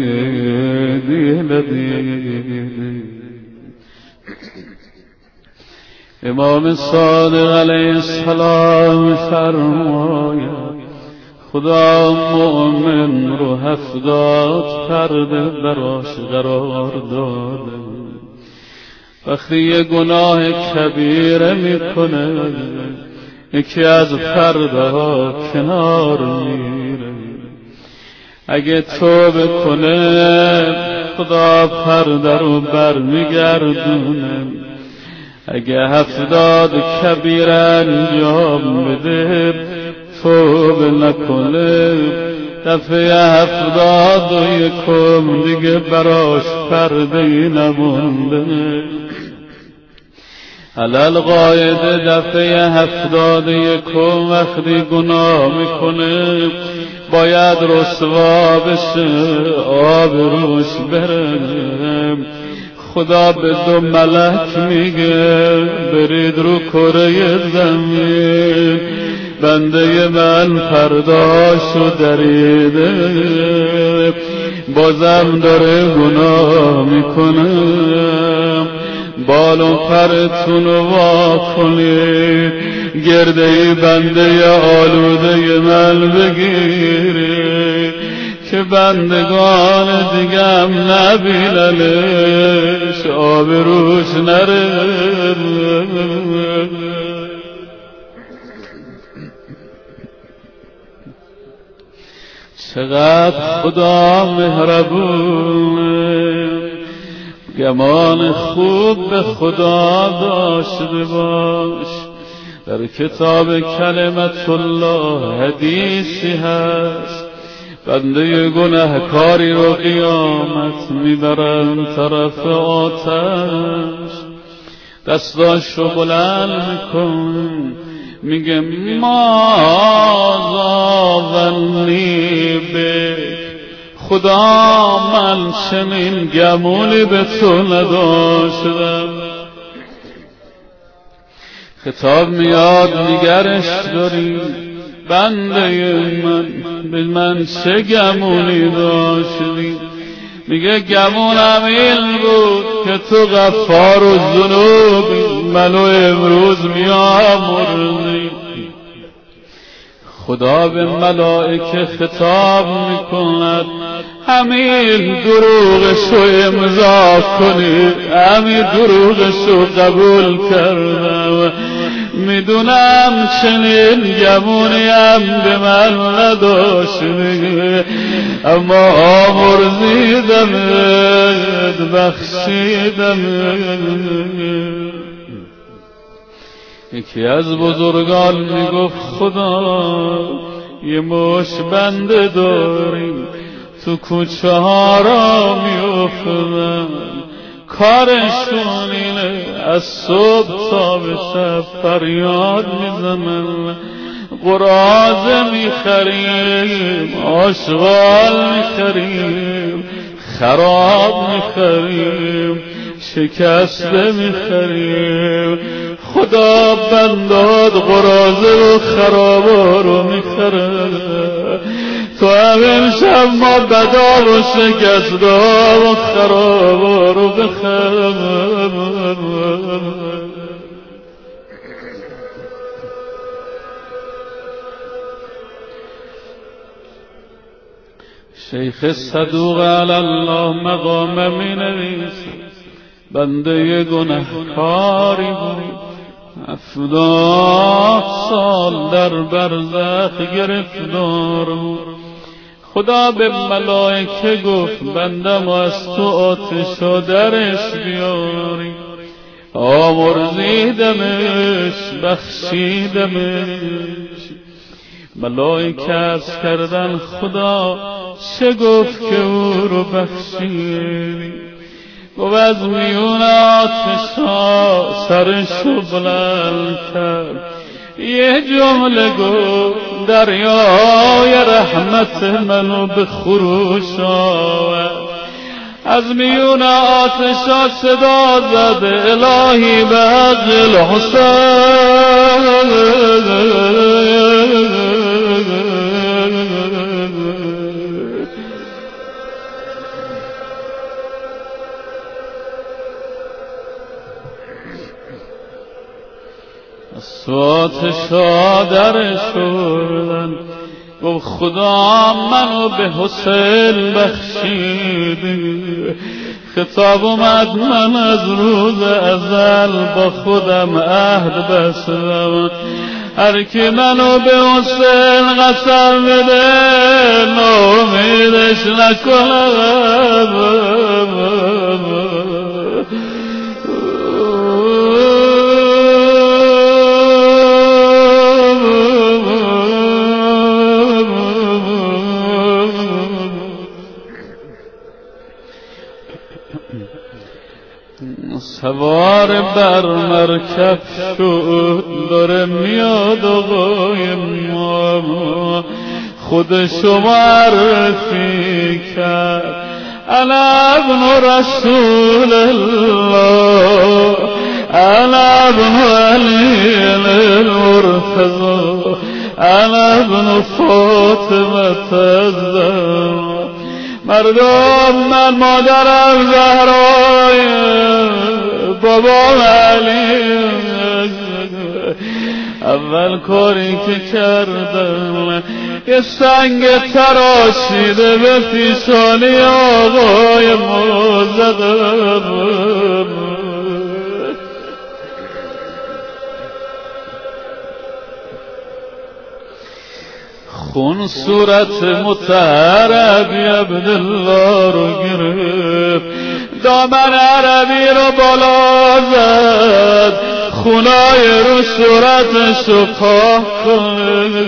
امام صادق علیه السلام فرماید خدا مؤمن رو 70 پرده براش قرار داده. وقتی یه گناه کبیره میکنه یکی از پرده ها کنار میره، اگه توبه کنه خدا پرده رو برمیگردونه. اگه 70 کبیره انجام بده توبه نکنه دفعه 71 دیگه براش پرده‌ای نمونده. علل قاعده دفعه 71 وقتی گناه میکنه باید رسوا بشه، آبروش بره. خدا به 2 ملک میگه برید رو کره زمین، بنده من پرداشو دریده بازم داره گناه میکنه. بال و پرتونو وا کنید گرده بنده آلوده من بگیرید که بندگان دیگم نبیننش آبروش نره. چقدر خدا مهربونه، گمان خوب به خدا داشته باش. در کتاب کلمت الله حدیثی هست بنده گناهکاری رو قیامت میبرن طرف آتش، دستاشو بلند میکن میگه مازاونی به خدا من چنین گمونی به تو نداشتم. خطاب میاد نگرش داری بنده من، به من چه گمونی داشتی؟ میگه گمونم این بود که تو غفار و ذنوبی، منو امروز میامرزی. خدا به ملائکه خطاب میکند همین دروغشو امضا کنی، همین دروغشو قبول کردم. میدونم چنین گمونیم به من نداشتی، اما آمرزیدمت بخشیدم. یکی از بزرگان میگفت خدا یه مش بنده داریم تو کوچه ها را میافتن، کارشون اینه از صبح تا به شب فریاد میزنن. قراضه میخریم، آشغال میخریم، خراب میخریم، شکسته میخریم. خدا بنداد قراضه و خرابا رو میخره، تو همین شب ما بدا و شکستا و خرابا رو بخرم. شیخ صدوق علی الله مقام می نویسه بنده گنهکاری بود، 70 سال در برزخ گرفتار بود. خدا به ملائکه گفت بندم از تو آتش و درش بیاری، آمرزیدمش بخشیدمش. ملائکه عرض کردن خدا چه گفت که او رو بخشیدی؟ گفت از میون آتشا سرشو بلند کرد، یه جمله گفت دریای رحمت منو به خروش آورد. از میون آتشا صدا زد الهی به حق الحسین. آتشا درش بردن، گفت خدا منو به حسین بخشیدی. خطاب اومد من از روز ازل با خودم عهد بستم، هر کی منو به حسین قسم بده ناامیدش نکنم. سوار بر مرکب شد داره میاد آقای ما، خودشو معرفی کرد انا ابن رسول الله، انا ابن علی المرتضی، انا ابن فاطمه الزهرا. مردم من مادرم زهرای، بابام علی. اول کاری که کردم یه سنگ تراشیده به پیشانی آقای ما زدم. خون صورت مطهر ابی عبدالله رو گرفت، دامن عربی رو بالا زد، خونای رو صورتشو پاک کنه.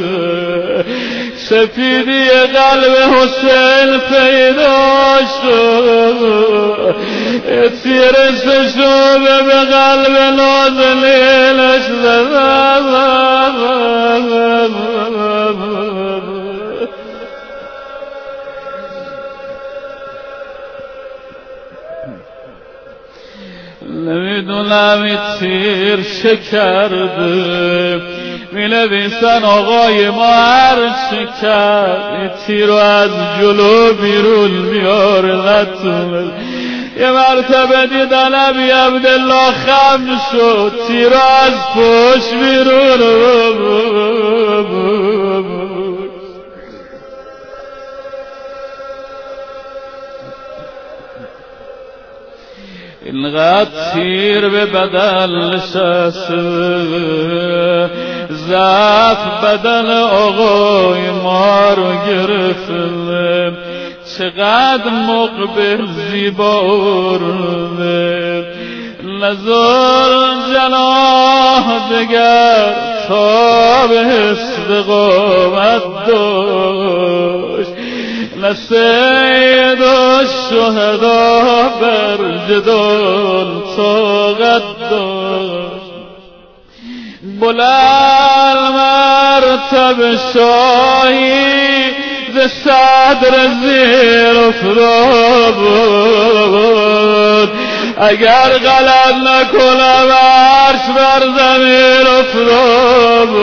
سپیدی قلب حسین پیدا شد، تیرشو به قلب نازنینش زد. نمیدونم این تیر چه کرده، می نویسن آقای ما هر چه کرد این تیر رو از جلو بیرون بیاره نتونه. یه مرتبه دیدن ابی عبدالله خم شد، تیر رو از پشت بیرون. اینقدر تیر به بدن نشسته ضعف بدن آقای ما رو گرفته چقدر مقبل زیبارده نزار جناح دگر تا به استقامت داشت نسید الشهدا بر جدال طاقت داشت بلند مرتب شاهی ز صدر زیر افتاد اگر غلط نکنم عرش بر زمین افتاد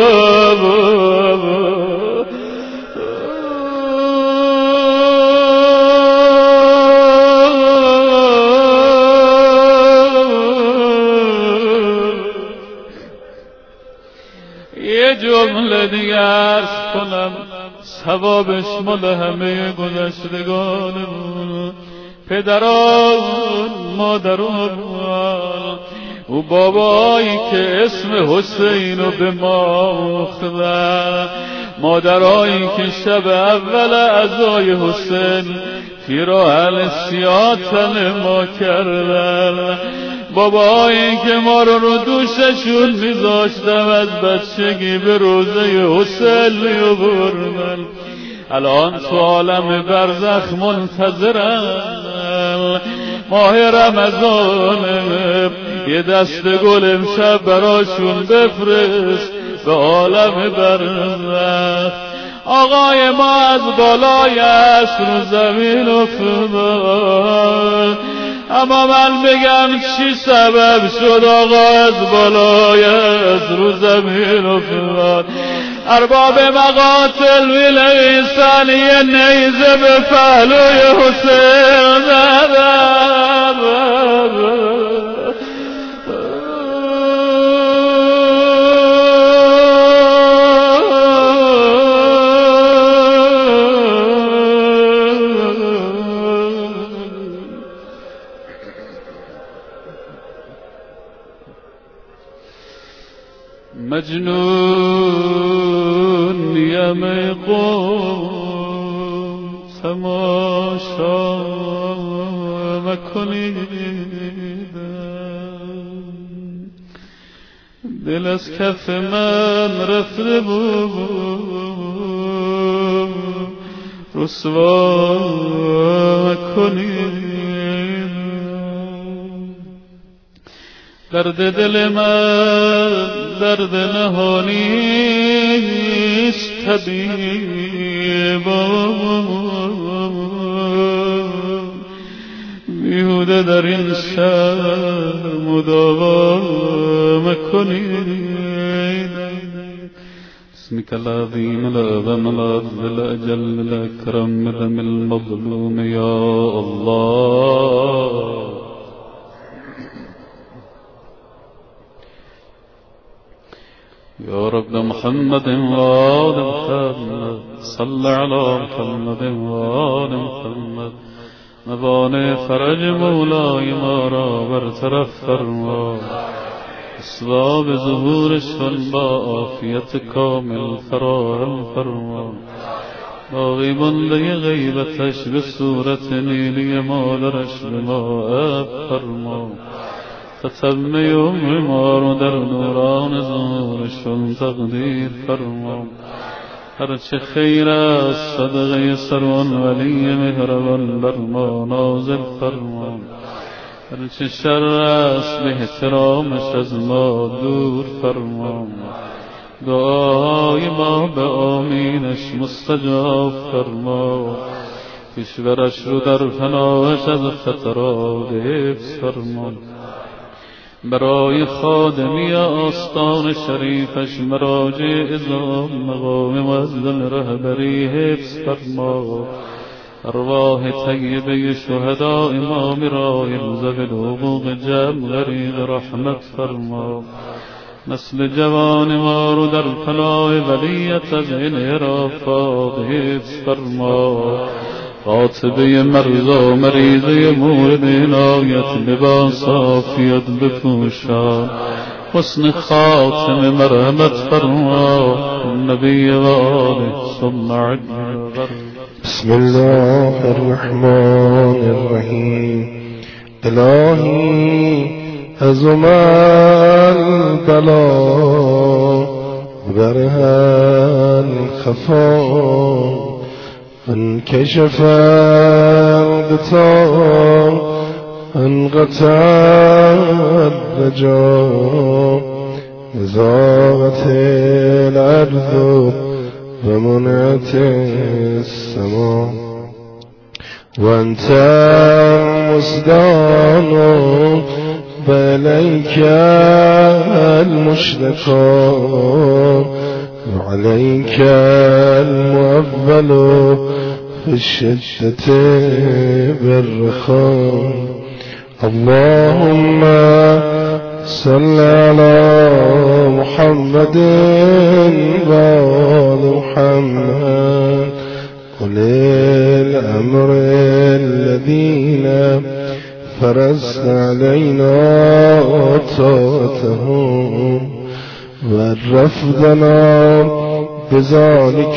یه جمله دیگه عرض کنم ثوابش مال همه گذشتگانمون پدران مادران او بابایی که اسم حسینو به ما مخدن مادرایی که شب اول عزای حسین پیراهن سیاه تن ما کردن بابایی که ما رو دوششون میذاشتم از بچگی به روزه حسین میبردن الان تو عالم برزخ منتظرن ماه رمضانه یه دست گل امشب براشون بفرست به عالم برزخ آقای ما از بالای عصر رو زمین افتاد اما من بگم چی سبب شد آقا از بالای عصر رو زمین افتاد ارباب مقاتل می‌نویسن یه نیزه به پهلوی حسین زدن مجنون نیم قوم تماشا مکنید دل از کف من رفته بود رسوا مکنید درد دل من درد نهانیست طبیبا بیهوده در این شهر مداوا مکنید اسمك العظيم الأعظم الأفضل الأجل الأكرم الرحم المظلوم يا الله يا رب محمد وآل محمد صل على محمد وآل محمد موانع فرج مولای ما را برطرف فرما اسباب ظهورشان با عافیت کامل فراهم فرما باقی مانده غیبتش به صورت نیلی مادرش به ما عفو فرما تتم عمر ما رو در نوران ظهورشون تقدیر فرما هرچه خیر است صدقه سروان ولی مهربان بر ما نازل فرما هرچه شر است به احترامش از ما دور فرما دعای ما به آمینش مستجاب فرما کشورش رو در پناهش از خطرات حفظ فرما برای خادمی آستان شریفش مراجع ازام مقام معظم رهبری حفظ فرما ارواح طیبه شهداء امام راحل ذوی الحقوق جمع غریق رحمت فرما نسل جوان ما رو در پناه ولیت از انحرافات حفظ فرما قاطبه مرزا مریضه مورد عنایت لباس عافیت بپوشان حسن خاتم مرحمت فرما نبی و آله ثم عجل. بسم الله الرحمن الرحیم. الهی عظم البلا برها الخفا انكشف الغطاء انقطع الرجاء زاغت الأرض ومنعت السماء وأنت المصدان وإليك المشتكى وعليك المؤول في الشدة بالرخاء. اللهم صل على محمد وآل محمد أولي الأمر الذين فرزت علينا طاعتهم وعرفتنا بذلك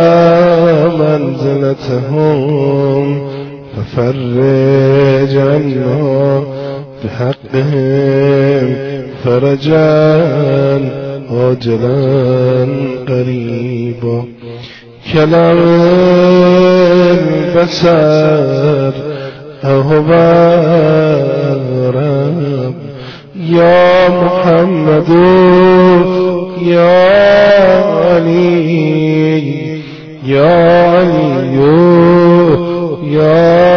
منزلتهم ففرج عنا بحقهم فرجا عاجلا قريبا. كلام البصر أهو رب يا محمد يا علي يا علي يا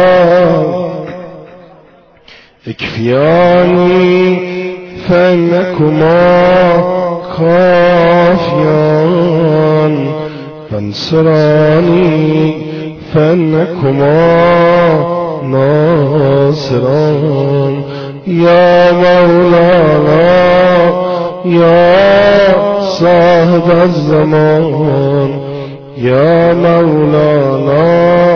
اكفياني فإنكما كافيان فانصراني فإنكما ناصران. يا مولانا يا صاحب الزمان يا مولانا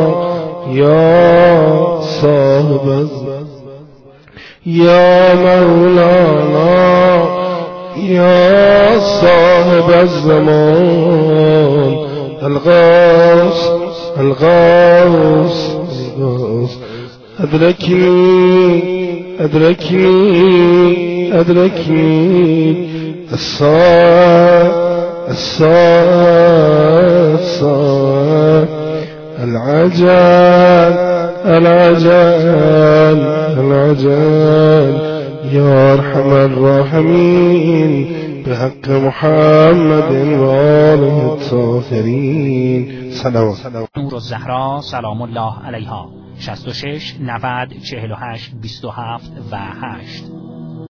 يا صاحب الزمان يا مولانا يا صاحب الزمان الغوث الغوث الغوث أدركني أدركني أدركني الصاع العجل العجل العجل يا أرحم الراحمين بحق محمد وآله الطاهرين. صلوات. نور الزهرا سلام الله علیها 66 90 48 27 و 8